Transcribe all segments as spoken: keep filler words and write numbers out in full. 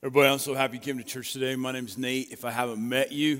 Everybody, I'm so happy you came to church today. My name's Nate, if I haven't met you.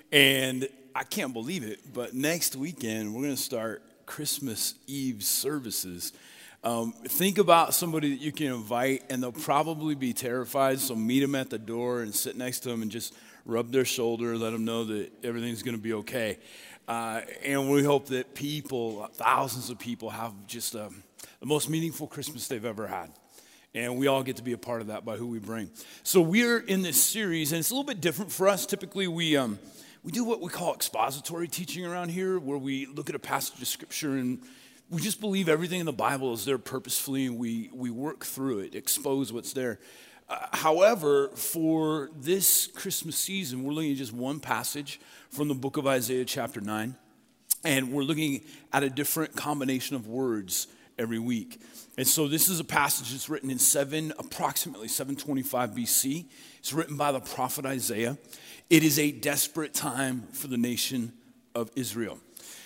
And I can't believe it, but next weekend, we're going to start Christmas Eve services. Um, think about somebody that you can invite, and they'll probably be terrified, so meet them at the door and sit next to them and just rub their shoulder, let them know that everything's going to be okay. Uh, and we hope that people, thousands of people, have just um, the most meaningful Christmas they've ever had. And we all get to be a part of that by who we bring. So we're in this series, and it's a little bit different for us. Typically, we um, we do what we call expository teaching around here, where we look at a passage of Scripture, and we just believe everything in the Bible is there purposefully, and we, we work through it, expose what's there. Uh, however, for this Christmas season, we're looking at just one passage from the book of Isaiah chapter nine, and we're looking at a different combination of words every week. And so this is a passage that's written in seven, approximately seven twenty-five B C. It's written by the prophet Isaiah. It is a desperate time for the nation of Israel.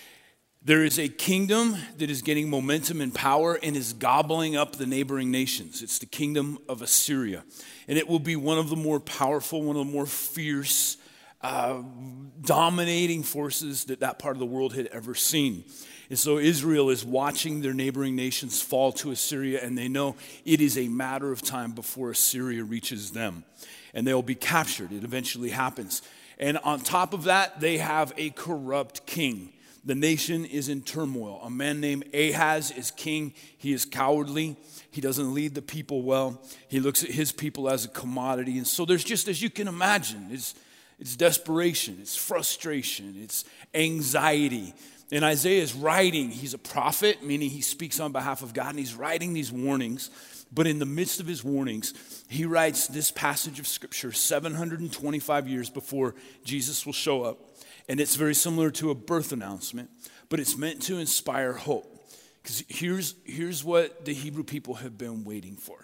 There is a kingdom that is getting momentum and power and is gobbling up the neighboring nations. It's the kingdom of Assyria. And it will be one of the more powerful, one of the more fierce, uh, dominating forces that that part of the world had ever seen. And so Israel is watching their neighboring nations fall to Assyria, and they know it is a matter of time before Assyria reaches them. And they'll be captured. It eventually happens. And on top of that, they have a corrupt king. The nation is in turmoil. A man named Ahaz is king. He is cowardly. He doesn't lead the people well. He looks at his people as a commodity. And so there's just, as you can imagine, it's, it's desperation, it's frustration, it's anxiety. And Isaiah is writing, he's a prophet, meaning he speaks on behalf of God, and he's writing these warnings. But in the midst of his warnings, he writes this passage of Scripture seven hundred twenty-five years before Jesus will show up. And it's very similar to a birth announcement, but it's meant to inspire hope. Because here's, here's what the Hebrew people have been waiting for.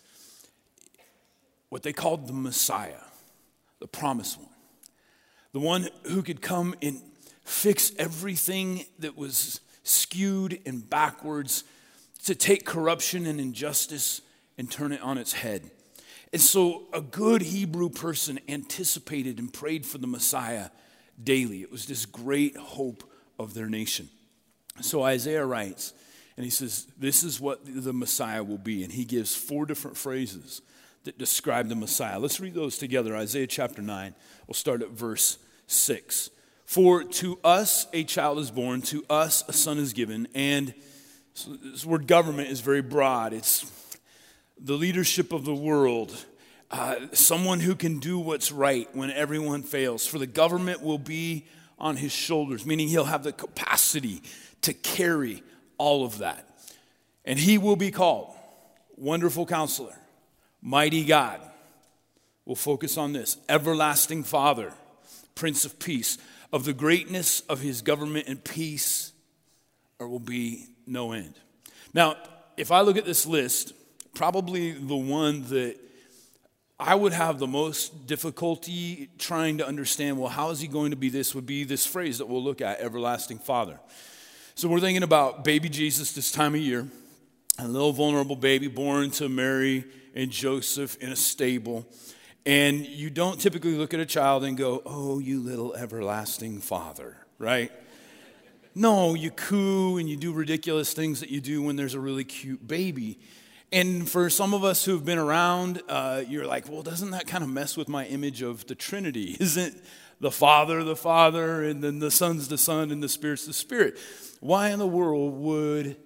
What they called the Messiah, the promised one. The one who could come and fix everything that was skewed and backwards, to take corruption and injustice and turn it on its head. And so a good Hebrew person anticipated and prayed for the Messiah daily. It was this great hope of their nation. So Isaiah writes, and he says, this is what the Messiah will be. And he gives four different phrases that describe the Messiah. Let's read those together. Isaiah chapter nine. We'll start at verse six. For to us a child is born, to us a son is given, and so this word government is very broad. It's the leadership of the world, uh, someone who can do what's right when everyone fails. For the government will be on his shoulders, meaning he'll have the capacity to carry all of that. And he will be called Wonderful Counselor, Mighty God. We'll focus on this. Everlasting Father, Prince of Peace. Of the greatness of his government and peace, there will be no end. Now, if I look at this list, probably the one that I would have the most difficulty trying to understand, well, how is he going to be this, would be this phrase that we'll look at, Everlasting Father. So we're thinking about baby Jesus this time of year, a little vulnerable baby born to Mary and Joseph in a stable. And you don't typically look at a child and go, oh, you little everlasting Father, right? No, you coo and you do ridiculous things that you do when there's a really cute baby. And for some of us who've been around, uh, you're like, well, doesn't that kind of mess with my image of the Trinity? Isn't the Father the Father, and then the Son's the Son, and the Spirit's the Spirit? Why in the world would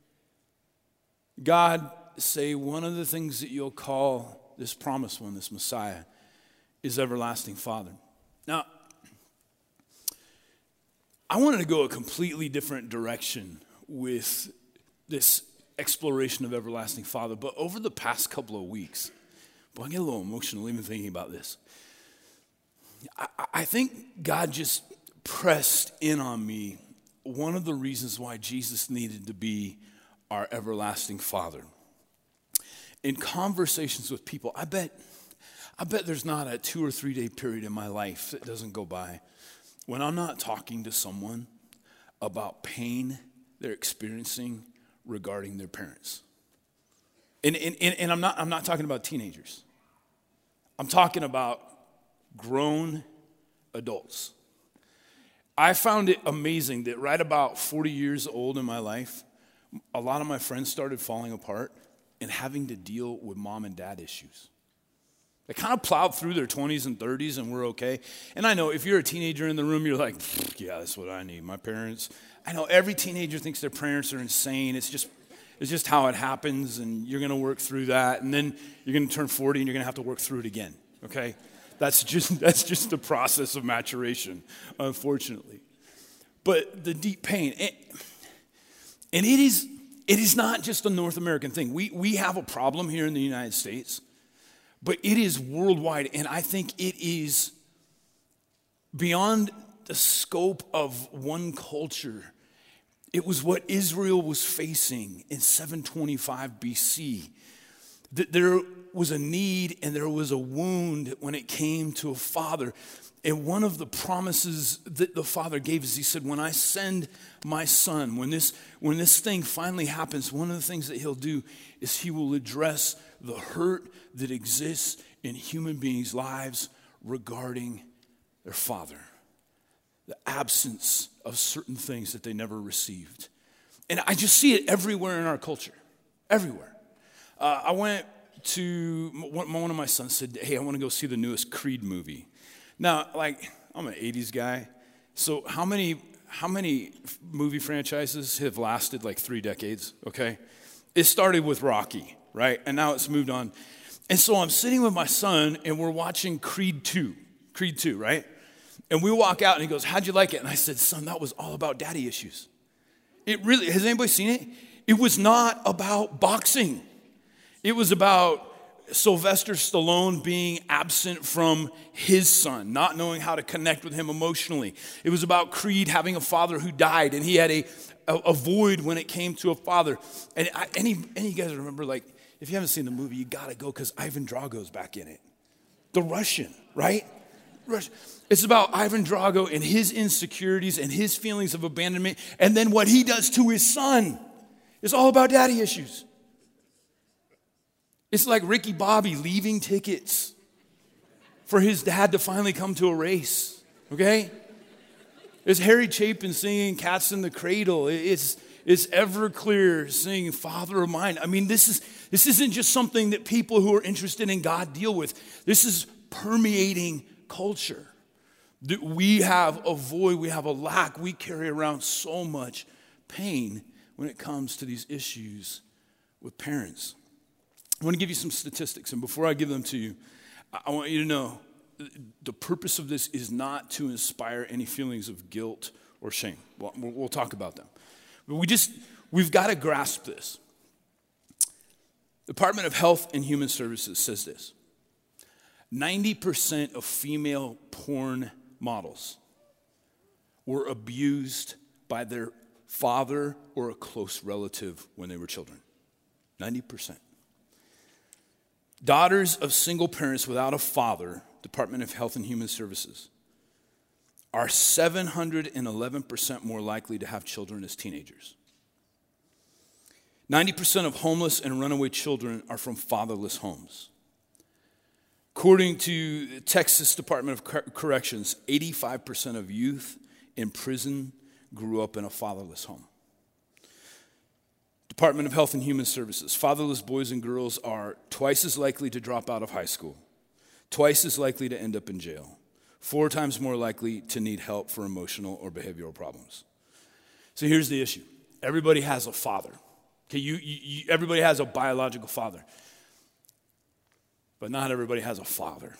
God say one of the things that you'll call this promised one, this Messiah, is Everlasting Father? Now, I wanted to go a completely different direction with this exploration of Everlasting Father, but over the past couple of weeks, boy, I get a little emotional even thinking about this. I, I think God just pressed in on me one of the reasons why Jesus needed to be our Everlasting Father. In conversations with people, I bet, I bet there's not a two or three day period in my life that doesn't go by when I'm not talking to someone about pain they're experiencing regarding their parents. And, and, and I'm not, I'm not talking about teenagers. I'm talking about grown adults. I found it amazing that right about forty years old in my life, a lot of my friends started falling apart and having to deal with mom and dad issues. They kind of plowed through their twenties and thirties and we're okay. And I know if you're a teenager in the room, you're like, yeah, that's what I need. My parents, I know every teenager thinks their parents are insane. It's just it's just how it happens, and you're going to work through that. And then you're going to turn forty and you're going to have to work through it again, okay? That's just that's just the process of maturation, unfortunately. But the deep pain, and, and it is it is not just a North American thing. We we have a problem here in the United States, but it is worldwide, and I think it is beyond the scope of one culture. It was what Israel was facing in seven twenty-five B C. That there was a need and there was a wound when it came to a father. And one of the promises that the father gave is he said, when I send my son, when this, when this thing finally happens, one of the things that he'll do is he will address the hurt that exists in human beings' lives regarding their father. The absence of certain things that they never received. And I just see it everywhere in our culture. Everywhere. Uh, I went to, one of my sons said, hey, I want to go see the newest Creed movie. Now, like, I'm an eighties guy, so how many how many movie franchises have lasted like three decades, okay? It started with Rocky, right? And now it's moved on. And so I'm sitting with my son, and we're watching Creed two, Creed two, right? And we walk out, and he goes, how'd you like it? And I said, son, that was all about daddy issues. It really, has anybody seen it? It was not about boxing. It was about Sylvester Stallone being absent from his son, not knowing how to connect with him emotionally. It was about Creed having a father who died, and he had a, a, a void when it came to a father. And I, any, any of you guys remember, like, if you haven't seen the movie, you gotta go, because Ivan Drago's back in it. The Russian, right? Russian. It's about Ivan Drago and his insecurities and his feelings of abandonment, and then what he does to his son. It's all about daddy issues. It's like Ricky Bobby leaving tickets for his dad to finally come to a race, okay? It's Harry Chapin singing Cats in the Cradle. It's, it's Everclear singing Father of Mine. I mean, this, is, this isn't just something that people who are interested in God deal with. This is permeating culture. That we have a void, we have a lack, we carry around so much pain when it comes to these issues with parents. I want to give you some statistics, and before I give them to you, I want you to know the purpose of this is not to inspire any feelings of guilt or shame. Well, we'll talk about them. But we just, we've got to grasp this. The Department of Health and Human Services says this. ninety percent of female porn models were abused by their father or a close relative when they were children. ninety percent. Daughters of single parents without a father, Department of Health and Human Services, are seven hundred eleven percent more likely to have children as teenagers. ninety percent of homeless and runaway children are from fatherless homes. According to the Texas Department of Corrections, eighty-five percent of youth in prison grew up in a fatherless home. Department of Health and Human Services, fatherless boys and girls are twice as likely to drop out of high school, twice as likely to end up in jail, four times more likely to need help for emotional or behavioral problems. So here's the issue. Everybody has a father. Okay, you, you, you, everybody has a biological father. But not everybody has a father.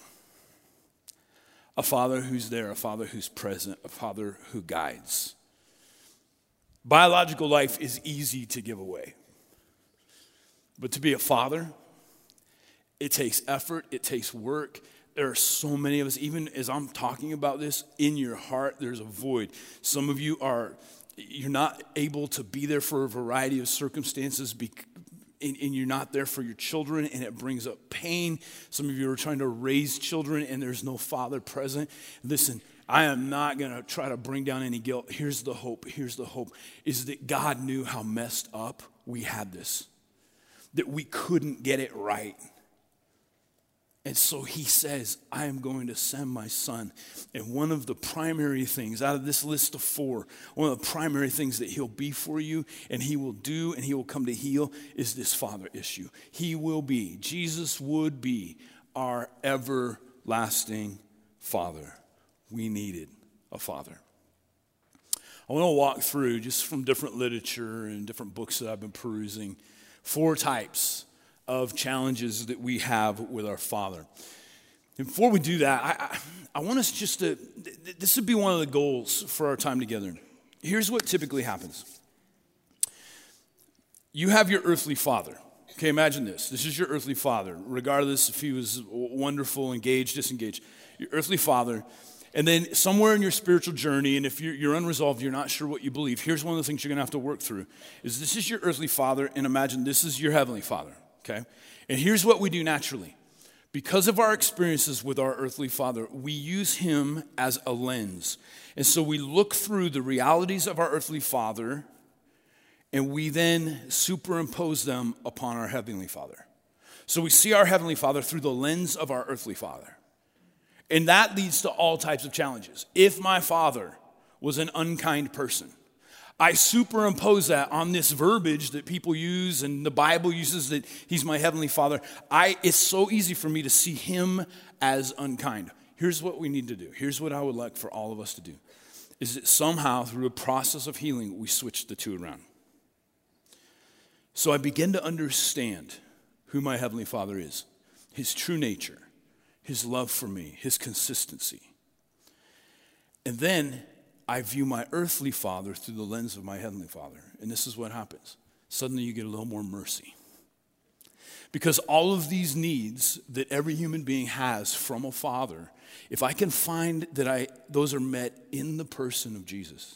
A father who's there, a father who's present, a father who guides. Biological life is easy to give away. But to be a father, it takes effort, it takes work. There are so many of us, even as I'm talking about this, in your heart, there's a void. Some of you are, you're not able to be there for a variety of circumstances, and you're not there for your children, and it brings up pain. Some of you are trying to raise children, and there's no father present. Listen, I am not going to try to bring down any guilt. Here's the hope. Here's the hope, is that God knew how messed up we had this, that we couldn't get it right. And so he says, I am going to send my son. And one of the primary things out of this list of four, one of the primary things that he'll be for you and he will do and he will come to heal is this father issue. He will be, Jesus would be our everlasting father. We needed a father. I want to walk through, just from different literature and different books that I've been perusing, four types of challenges that we have with our Father. And before we do that, I, I, I want us just to, this would be one of the goals for our time together. Here's what typically happens. You have your earthly father. Okay, imagine this. This is your earthly father, regardless if he was wonderful, engaged, disengaged. Your earthly father. And then somewhere in your spiritual journey, and if you're, you're unresolved, you're not sure what you believe, here's one of the things you're going to have to work through, is this is your earthly father, and imagine this is your heavenly father, okay? And here's what we do naturally. Because of our experiences with our earthly father, we use him as a lens. And so we look through the realities of our earthly father, and we then superimpose them upon our heavenly father. So we see our heavenly father through the lens of our earthly father. And that leads to all types of challenges. If my father was an unkind person, I superimpose that on this verbiage that people use and the Bible uses that he's my heavenly father. I, it's so easy for me to see him as unkind. Here's what we need to do. Here's what I would like for all of us to do. Is that somehow through a process of healing, we switch the two around. So I begin to understand who my heavenly father is, his true nature, his love for me, his consistency. And then I view my earthly father through the lens of my heavenly father. And this is what happens. Suddenly you get a little more mercy. Because all of these needs that every human being has from a father, if I can find that I those are met in the person of Jesus,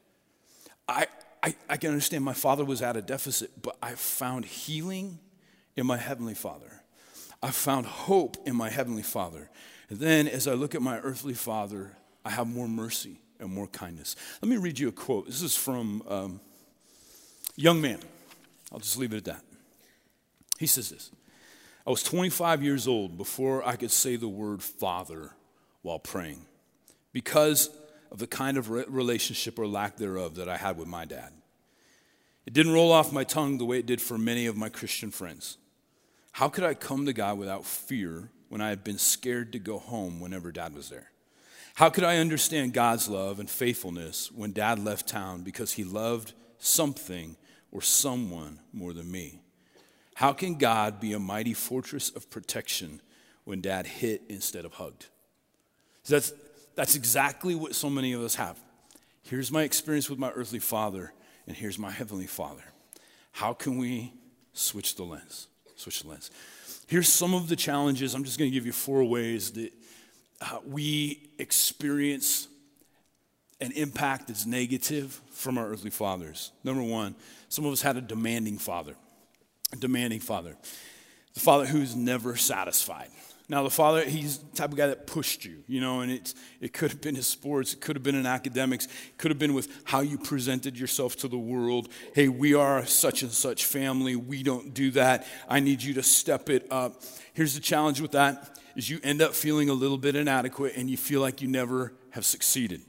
I, I, I can understand my father was at a deficit, but I found healing in my heavenly father. I found hope in my heavenly father. And then as I look at my earthly father, I have more mercy and more kindness. Let me read you a quote. This is from um, Young Man. I'll just leave it at that. He says this. I was twenty-five years old before I could say the word father while praying because of the kind of re- relationship or lack thereof that I had with my dad. It didn't roll off my tongue the way it did for many of my Christian friends. How could I come to God without fear when I had been scared to go home whenever Dad was there? How could I understand God's love and faithfulness when Dad left town because he loved something or someone more than me? How can God be a mighty fortress of protection when Dad hit instead of hugged? So that's, that's exactly what so many of us have. Here's my experience with my earthly father, and here's my heavenly father. How can we switch the lens? Switch the lens. Here's some of the challenges. I'm just going to give you four ways that uh, we experience an impact that's negative from our earthly fathers. Number one, some of us had a demanding father. A demanding father. The father who's never satisfied. Now, the father, he's the type of guy that pushed you, you know, and it's, it could have been in sports, it could have been in academics, it could have been with how you presented yourself to the world. Hey, we are such and such family. We don't do that. I need you to step it up. Here's the challenge with that, is you end up feeling a little bit inadequate and you feel like you never have succeeded.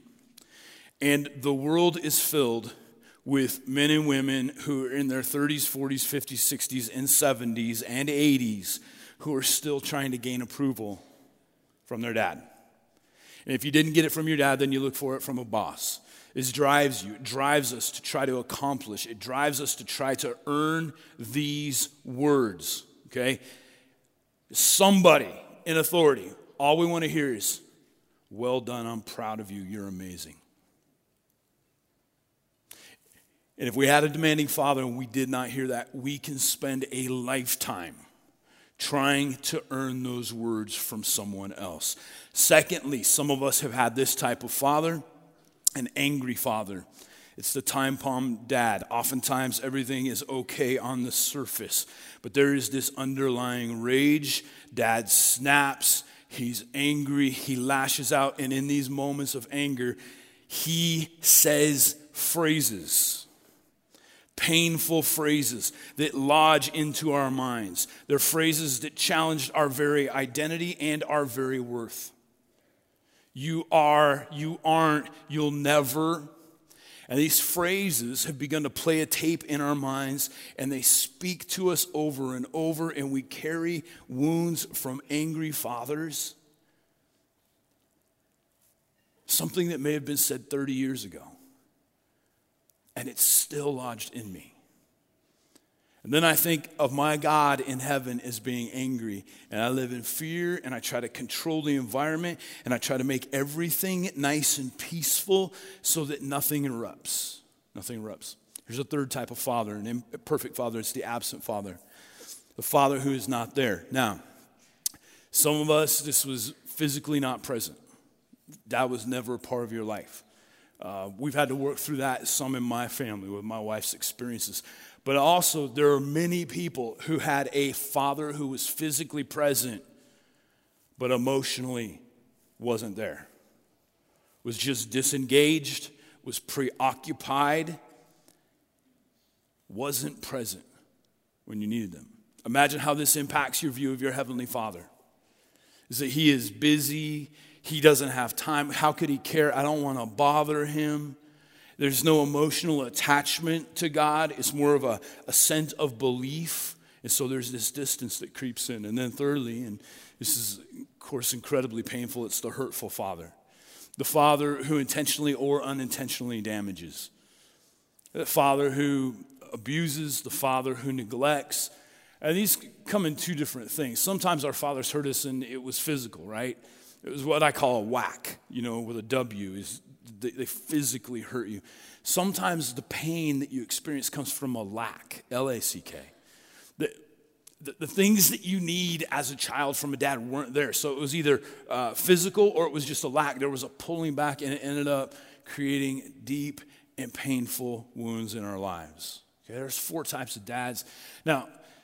And the world is filled with men and women who are in their thirties, forties, fifties, sixties, and seventies, and eighties, who are still trying to gain approval from their dad. And if you didn't get it from your dad, then you look for it from a boss. It drives you. It drives us to try to accomplish. It drives us to try to earn these words, okay? Somebody in authority, all we want to hear is, well done, I'm proud of you, you're amazing. And if we had a demanding father and we did not hear that, we can spend a lifetime trying to earn those words from someone else. Secondly, some of us have had this type of father, an angry father. It's the time bomb dad. Oftentimes everything is okay on the surface, but there is this underlying rage. Dad snaps, he's angry, he lashes out, and in these moments of anger, he says phrases, painful phrases that lodge into our minds. They're phrases that challenge our very identity and our very worth. You are, you aren't, you'll never. And these phrases have begun to play a tape in our minds, and they speak to us over and over, and we carry wounds from angry fathers. Something that may have been said thirty years ago. And it's still lodged in me. And then I think of my God in heaven as being angry. And I live in fear, and I try to control the environment, and I try to make everything nice and peaceful so that nothing erupts. Nothing erupts. Here's a third type of father, an imperfect father. It's the absent father. The father who is not there. Now, some of us, this was physically not present. That was never a part of your life. Uh, we've had to work through that, some in my family with my wife's experiences. But also, there are many people who had a father who was physically present, but emotionally wasn't there. Was just disengaged, was preoccupied, wasn't present when you needed them. Imagine how this impacts your view of your Heavenly Father. Is that He is busy, He doesn't have time. How could He care? I don't want to bother Him. There's no emotional attachment to God. It's more of a, a sense of belief. And so there's this distance that creeps in. And then thirdly, and this is, of course, incredibly painful, it's the hurtful father. The father who intentionally or unintentionally damages. The father who abuses, the father who neglects. And these come in two different things. Sometimes our fathers hurt us and it was physical, right? It was what I call a whack, you know, with a W, is they, they physically hurt you. Sometimes the pain that you experience comes from a lack, L A C K. The, the, the things that you need as a child from a dad weren't there. So it was either uh, physical or it was just a lack. There was a pulling back, and it ended up creating deep and painful wounds in our lives. Okay, there's four types of dads. Now,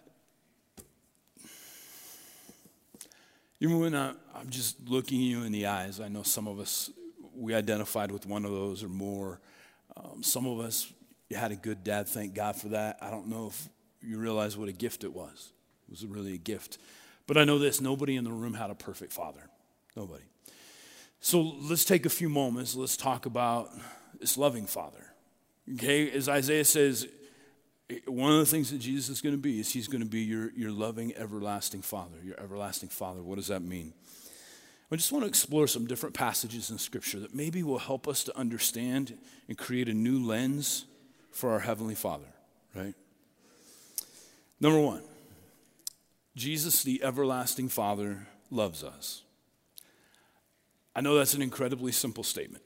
even when I, I'm just looking you in the eyes, I know some of us, we identified with one of those or more. Um, some of us, you had a good dad, thank God for that. I don't know if you realize what a gift it was. It was really a gift. But I know this, nobody in the room had a perfect father. Nobody. So let's take a few moments. Let's talk about this loving father. Okay, as Isaiah says, one of the things that Jesus is going to be is He's going to be your, your loving, everlasting Father. Your everlasting Father. What does that mean? I just want to explore some different passages in Scripture that maybe will help us to understand and create a new lens for our Heavenly Father, right? Number one, Jesus, the everlasting Father, loves us. I know that's an incredibly simple statement.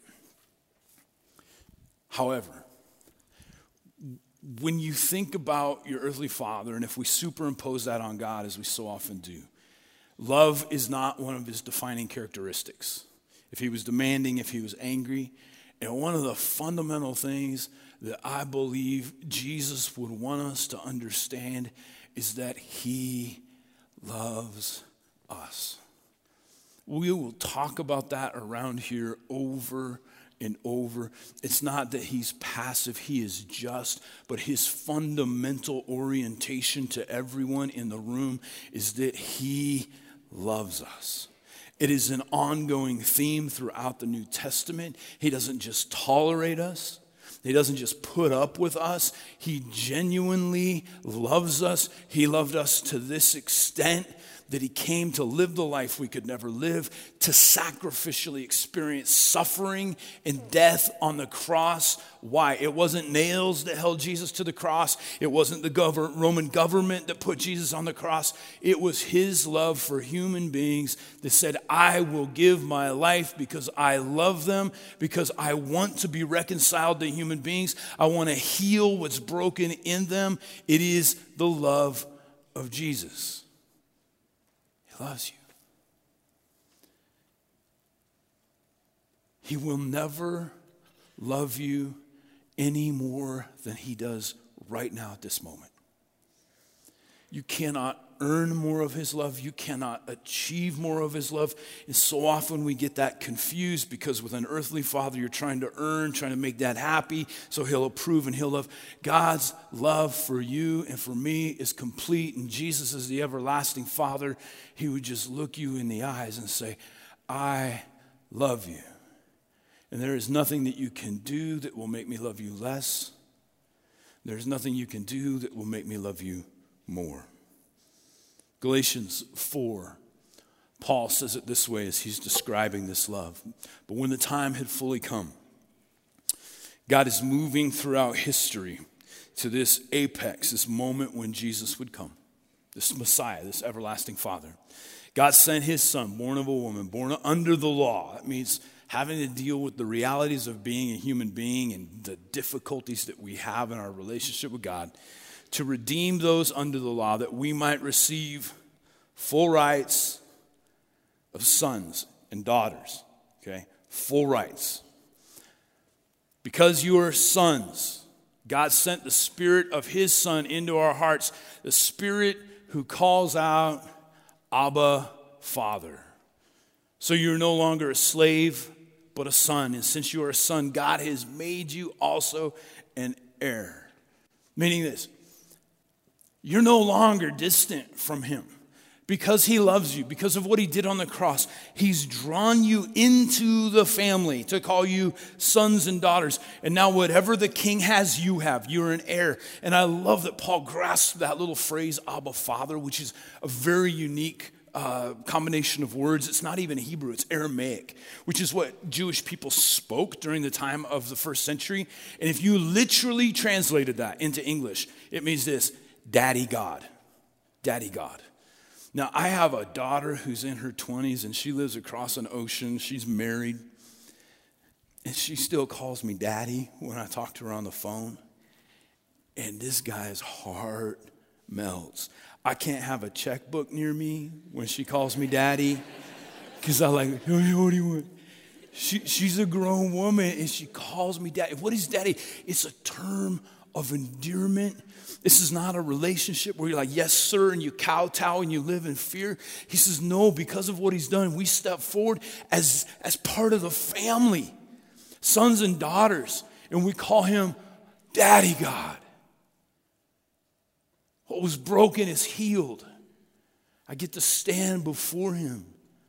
However, when you think about your earthly father, and if we superimpose that on God, as we so often do, love is not one of His defining characteristics. If He was demanding, if He was angry, and one of the fundamental things that I believe Jesus would want us to understand is that He loves us. We will talk about that around here over and over. It's not that He's passive, He is just, but His fundamental orientation to everyone in the room is that He loves us. It is an ongoing theme throughout the New Testament. He doesn't just tolerate us. He doesn't just put up with us. He genuinely loves us. He loved us to this extent that He came to live the life we could never live, to sacrificially experience suffering and death on the cross. Why? It wasn't nails that held Jesus to the cross. It wasn't the gov- Roman government that put Jesus on the cross. It was His love for human beings that said, I will give my life because I love them, because I want to be reconciled to human beings. I want to heal what's broken in them. It is the love of Jesus. Loves you. He will never love you any more than He does right now at this moment. You cannot earn more of his love. You cannot achieve more of his love. And so often we get that confused because with an earthly father, you're trying to earn, trying to make dad happy so he'll approve and he'll love. God's love for you and for me is complete. And Jesus is the everlasting Father. He would just look you in the eyes and say, I love you. And there is nothing that you can do that will make me love you less. There's nothing you can do that will make me love you more. Galatians four, Paul says it this way as he's describing this love. But when the time had fully come, God is moving throughout history to this apex, this moment when Jesus would come, this Messiah, this everlasting Father. God sent his son, born of a woman, born under the law. That means having to deal with the realities of being a human being and the difficulties that we have in our relationship with God, to redeem those under the law that we might receive full rights of sons and daughters, okay? Full rights. Because you are sons, God sent the Spirit of his Son into our hearts, the Spirit who calls out, Abba, Father. So you're no longer a slave, but a son. And since you are a son, God has made you also an heir. Meaning this, you're no longer distant from him. Because he loves you, because of what he did on the cross, he's drawn you into the family to call you sons and daughters. And now whatever the king has, you have. You're an heir. And I love that Paul grasped that little phrase, Abba, Father, which is a very unique uh, combination of words. It's not even Hebrew, it's Aramaic, which is what Jewish people spoke during the time of the first century. And if you literally translated that into English, it means this, Daddy God. Daddy God. Now, I have a daughter who's in her twenties, and she lives across an ocean. She's married, and she still calls me Daddy when I talk to her on the phone. And this guy's heart melts. I can't have a checkbook near me when she calls me Daddy, because I'm like, hey, what do you want? She, she's a grown woman, and she calls me Daddy. What is Daddy? It's a term of endearment. This is not a relationship where you're like, yes, sir, and you kowtow and you live in fear. He says, no, because of what he's done, we step forward as, as part of the family, sons and daughters, and we call him Daddy God. What was broken is healed. I get to stand before him,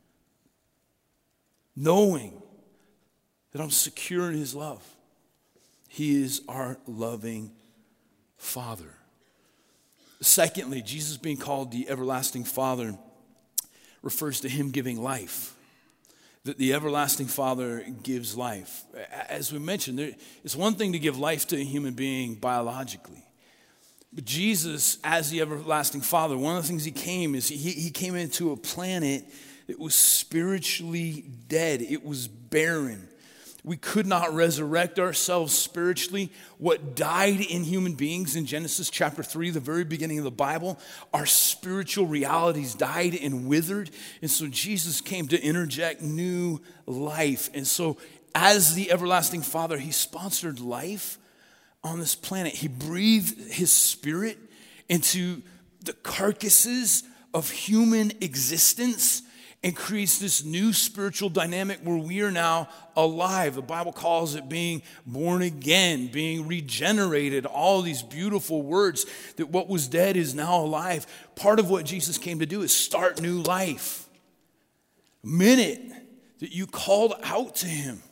knowing that I'm secure in his love. He is our loving Father. Secondly, Jesus being called the everlasting Father refers to him giving life. That the everlasting Father gives life. As we mentioned, there, it's one thing to give life to a human being biologically. But Jesus, as the everlasting Father, one of the things he came is he, he came into a planet that was spiritually dead. It was barren. We could not resurrect ourselves spiritually. What died in human beings in Genesis chapter three, the very beginning of the Bible, our spiritual realities died and withered. And so Jesus came to interject new life. And so as the everlasting Father, he sponsored life on this planet. He breathed his Spirit into the carcasses of human existence and creates this new spiritual dynamic where we are now alive. The Bible calls it being born again, being regenerated, all these beautiful words that what was dead is now alive. Part of what Jesus came to do is start new life. The minute that you called out to him,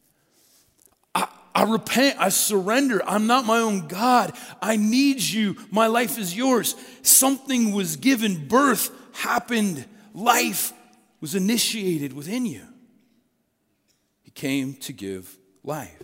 I, I repent, I surrender, I'm not my own God, I need you, my life is yours. Something was given, birth happened, life was initiated within you. He came to give life.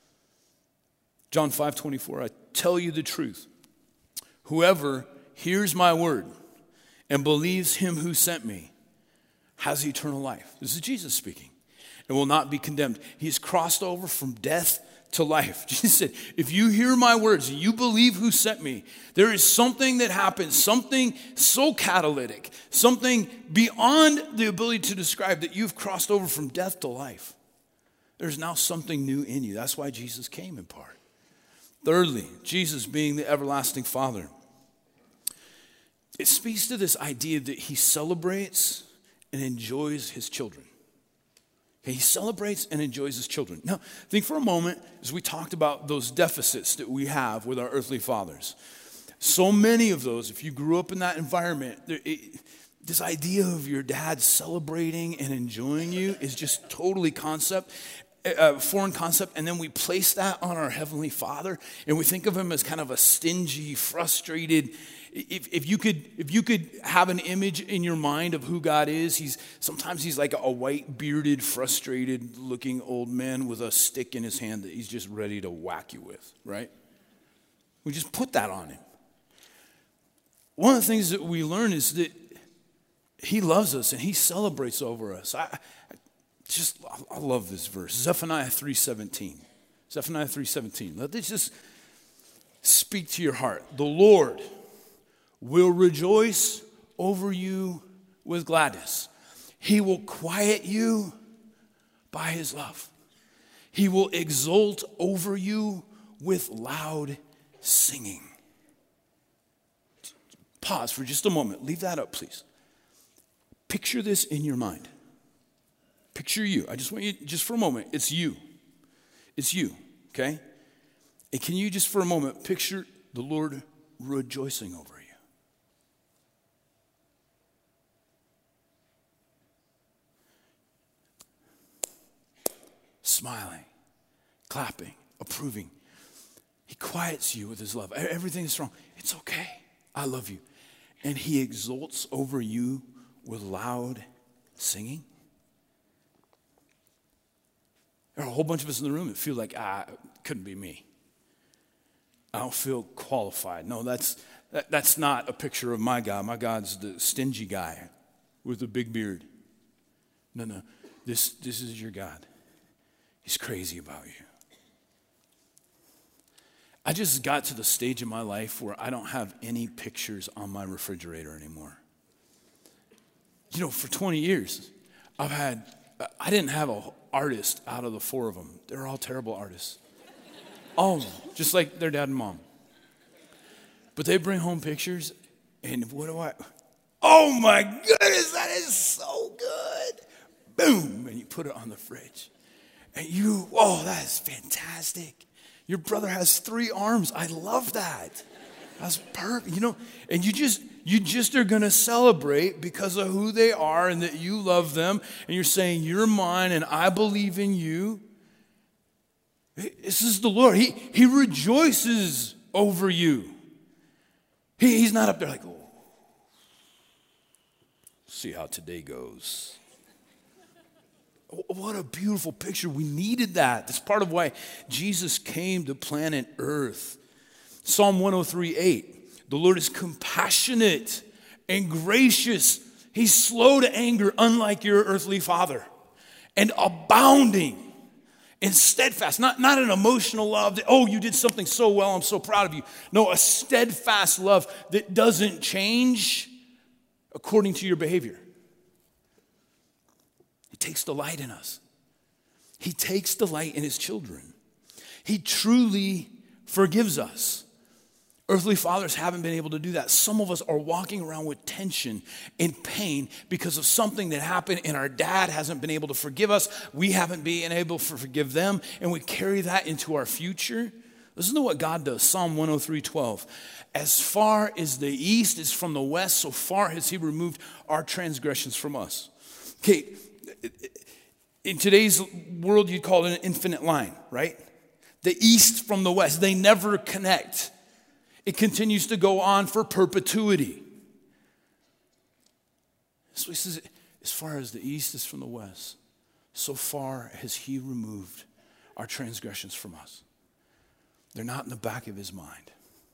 John five twenty-four, I tell you the truth. Whoever hears my word and believes him who sent me has eternal life. This is Jesus speaking. And will not be condemned. He's crossed over from death to life. Jesus said, if you hear my words and you believe who sent me, there is something that happens, something so catalytic, something beyond the ability to describe that you've crossed over from death to life. There's now something new in you. That's why Jesus came in part. Thirdly, Jesus being the everlasting Father. it speaks to this idea that he celebrates and enjoys his children. Okay, he celebrates and enjoys his children. Now, think for a moment as we talked about those deficits that we have with our earthly fathers. So many of those, if you grew up in that environment, there, it, this idea of your dad celebrating and enjoying you is just totally concept, a foreign concept. And then we place that on our Heavenly Father, and we think of him as kind of a stingy, frustrated. If, if you could, if you could have an image in your mind of who God is, he's sometimes he's like a white, bearded, frustrated-looking old man with a stick in his hand that he's just ready to whack you with, right? We just put that on him. One of the things that we learn is that he loves us and he celebrates over us. I, I just, I love this verse, Zephaniah three seventeen. Zephaniah three seventeen. Let this just speak to your heart. The Lord will rejoice over you with gladness. He will quiet you by his love. He will exult over you with loud singing. Pause for just a moment. Leave that up, please. Picture this in your mind. Picture you. I just want you, just for a moment, it's you. It's you, okay? And can you just for a moment picture the Lord rejoicing over you? Smiling, clapping, approving. He quiets you with his love. Everything is wrong. It's okay. I love you. And he exults over you with loud singing. There are a whole bunch of us in the room that feel like, ah, it couldn't be me. I don't feel qualified. No, that's that, that's not a picture of my God. My God's the stingy guy with the big beard. No, no. This, this is your God. He's crazy about you. I just got to the stage in my life where I don't have any pictures on my refrigerator anymore. You know, for twenty years, I've had, I didn't have an artist out of the four of them. They're all terrible artists. All of them, just like their dad and mom. But they bring home pictures, and what do I, oh my goodness, that is so good. Boom, and you put it on the fridge. And you, oh, that is fantastic. Your brother has three arms. I love that. That's perfect. You know, and you just you just are going to celebrate because of who they are and that you love them. And you're saying, you're mine and I believe in you. This is the Lord. He, he rejoices over you. He, he's not up there like, oh, see how today goes. What a beautiful picture. We needed that. That's part of why Jesus came to planet Earth. Psalm one oh three eight. The Lord is compassionate and gracious. He's slow to anger, unlike your earthly father. And abounding in steadfast. Not, not an emotional love that, oh, you did something so well, I'm so proud of you. No, a steadfast love that doesn't change according to your behavior. He takes delight in us. He takes delight in his children. He truly forgives us. Earthly fathers haven't been able to do that. Some of us are walking around with tension and pain because of something that happened and our dad hasn't been able to forgive us. We haven't been able to forgive them, and we carry that into our future. Listen to what God does. Psalm one oh three twelve. As far as the east is from the west, so far has he removed our transgressions from us. Okay, in today's world, you'd call it an infinite line, right? The east from the west, they never connect. It continues to go on for perpetuity. So he says, as far as the east is from the west, so far has he removed our transgressions from us. They're not in the back of his mind.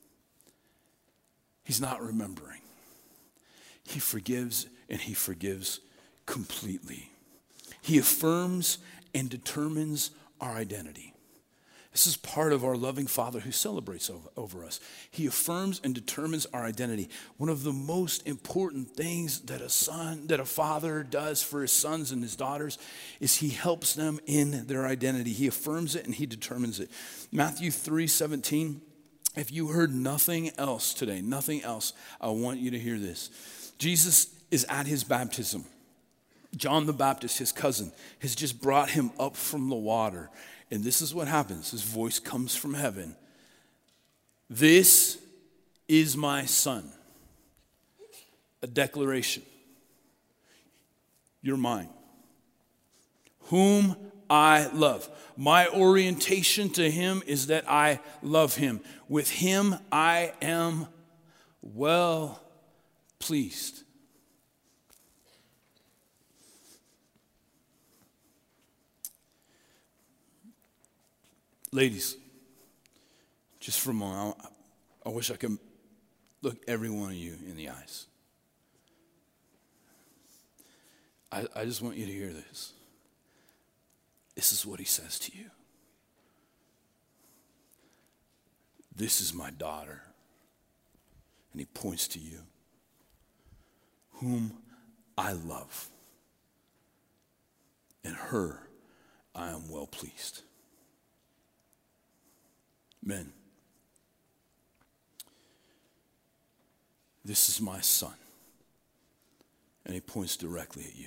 He's not remembering. He forgives, and he forgives completely. He affirms and determines our identity. This is part of our loving Father who celebrates over, over us. He affirms and determines our identity. One of the most important things that a son, that a father does for his sons and his daughters is he helps them in their identity. He affirms it and he determines it. Matthew three seventeen If you heard nothing else today, nothing else, I want you to hear this. Jesus is at his baptism. John the Baptist, his cousin, has just brought him up from the water. And this is what happens. His voice comes from heaven. This is my son. A declaration. You're mine. Whom I love. My orientation to him is that I love him. With him I am well pleased. Ladies, just for a moment, I wish I could look every one of you in the eyes. I, I just want you to hear this. This is what he says to you. This is my daughter. And he points to you. Whom I love. In her I am well pleased. Men, this is my son. And he points directly at you.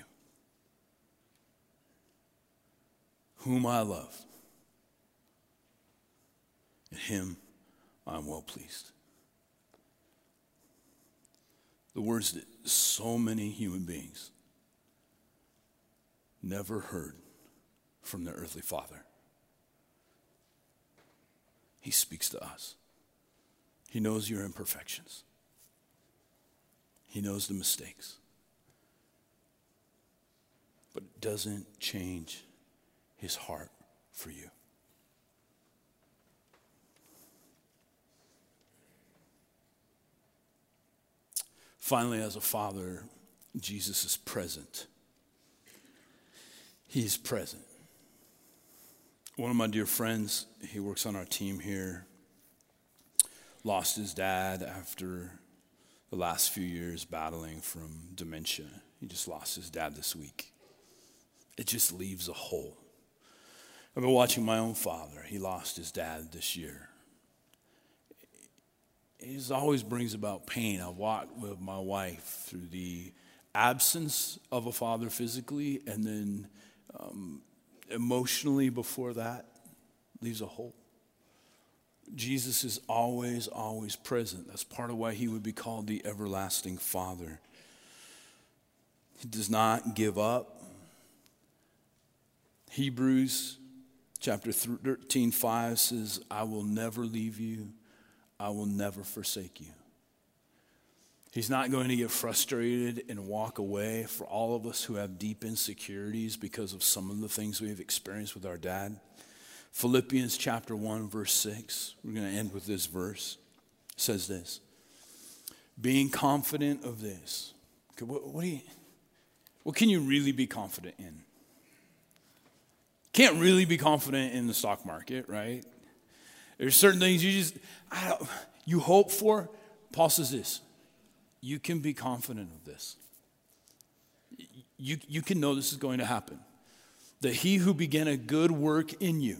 Whom I love. In him I am well pleased. The words that so many human beings never heard from their earthly father. He speaks to us. He knows your imperfections. He knows the mistakes. But it doesn't change his heart for you. Finally, as a father, Jesus is present. He is present. One of my dear friends, he works on our team here, lost his dad after the last few years battling from dementia. He just lost his dad this week. It just leaves a hole. I've been watching my own father. He lost his dad this year. It always brings about pain. I walked with my wife through the absence of a father physically, and then um, emotionally before that, leaves a hole. Jesus is always, always present. That's part of why he would be called the everlasting Father. He does not give up. Hebrews chapter thirteen, five says, I will never leave you. I will never forsake you. He's not going to get frustrated and walk away. For all of us who have deep insecurities because of some of the things we've experienced with our dad. Philippians chapter one, verse six. We're going to end with this verse. It says this. Being confident of this. Okay, what, what, do you, what can you really be confident in? Can't really be confident in the stock market, right? There's certain things you just, I don't, you hope for. Paul says this. You can be confident of this. You, you can know this is going to happen. That he who began a good work in you,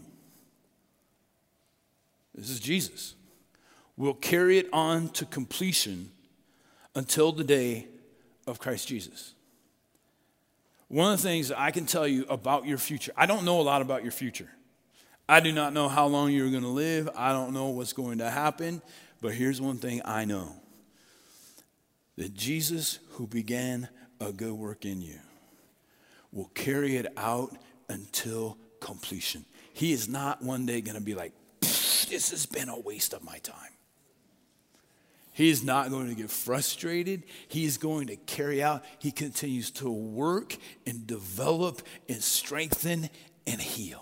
this is Jesus, will carry it on to completion until the day of Christ Jesus. One of the things I can tell you about your future, I don't know a lot about your future. I do not know how long you're going to live. I don't know what's going to happen. But here's one thing I know. That Jesus, who began a good work in you, will carry it out until completion. He is not one day going to be like, this has been a waste of my time. He is not going to get frustrated. He is going to carry out. He continues to work and develop and strengthen and heal.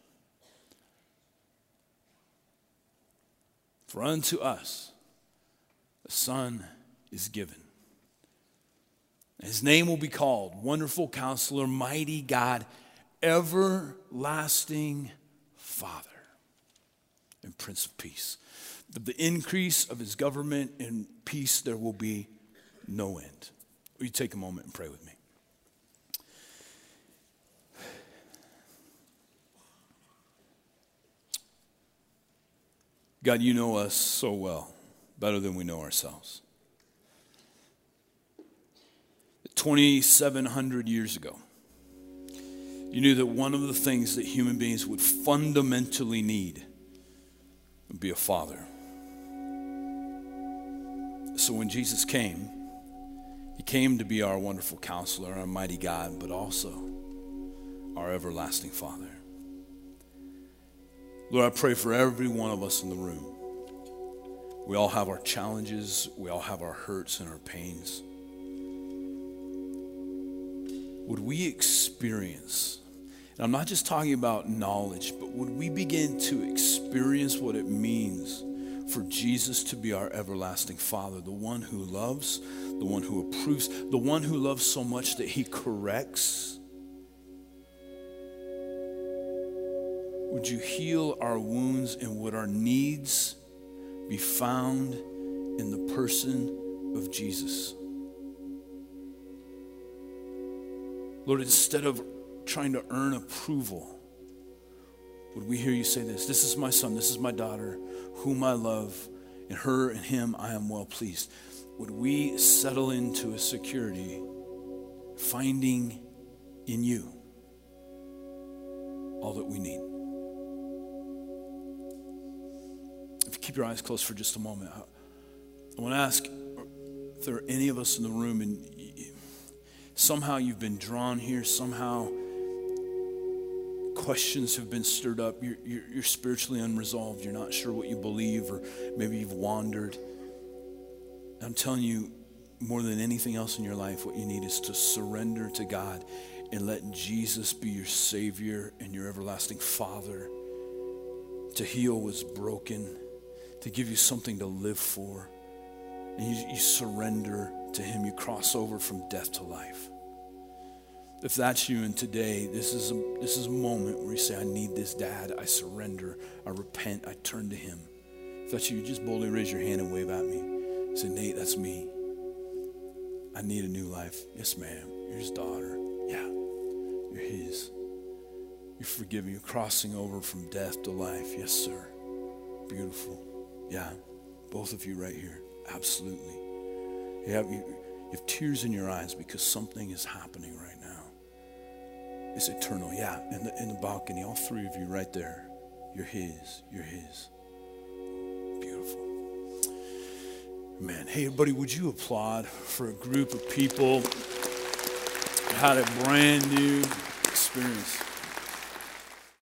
For unto us a son is given. His name will be called Wonderful Counselor, Mighty God, Everlasting Father, and Prince of Peace. Of the increase of his government and peace, there will be no end. Will you take a moment and pray with me? God, you know us so well, better than we know ourselves. twenty-seven hundred years ago, you knew that one of the things that human beings would fundamentally need would be a father. So when Jesus came, he came to be our wonderful counselor, our mighty God, but also our everlasting Father. Lord, I pray for every one of us in the room. We all have our challenges. We all have our hurts and our pains. Would we experience, and I'm not just talking about knowledge, but would we begin to experience what it means for Jesus to be our everlasting Father, the one who loves, the one who approves, the one who loves so much that he corrects? Would you heal our wounds, and would our needs be found in the person of Jesus? Lord, instead of trying to earn approval, would we hear you say this? This is my son, this is my daughter, whom I love, and her and him I am well pleased. Would we settle into a security, finding in you all that we need? If you keep your eyes closed for just a moment, I want to ask if there are any of us in the room and somehow you've been drawn here, somehow questions have been stirred up, you're, you're, you're spiritually unresolved, you're not sure what you believe, or maybe you've wandered. I'm telling you, more than anything else in your life, what you need is to surrender to God and let Jesus be your Savior and your everlasting Father, to heal what's broken, to give you something to live for. And you, you surrender to him. You cross over from death to life. If that's you, and today, this is a, this is a moment where you say, I need this, Dad. I surrender. I repent. I turn to him. If that's you, just boldly raise your hand and wave at me. Say, Nate, that's me. I need a new life. Yes, ma'am. You're his daughter. Yeah, you're his. You're forgiven. You're crossing over from death to life. Yes, sir. Beautiful. Yeah, both of you right here. Absolutely. You have, you, you have tears in your eyes because something is happening right now. It's eternal. Yeah, in the, in the balcony, all three of you right there. You're his. You're his. Beautiful. Man, hey, everybody, would you applaud for a group of people who had a brand new experience?